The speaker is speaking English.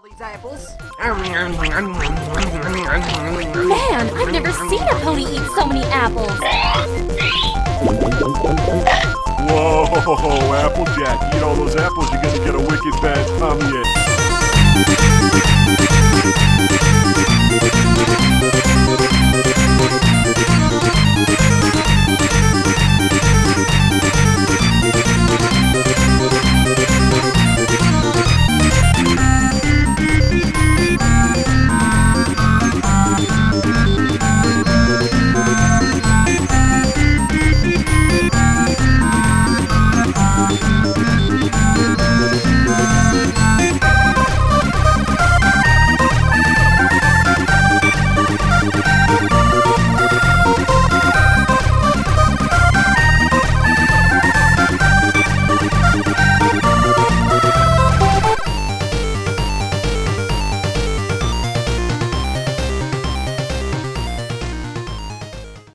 these apples. Man, I've never seen a pony eat so many apples. Whoa, Applejack, eat all those apples, you're gonna get a wicked bad tummy ache.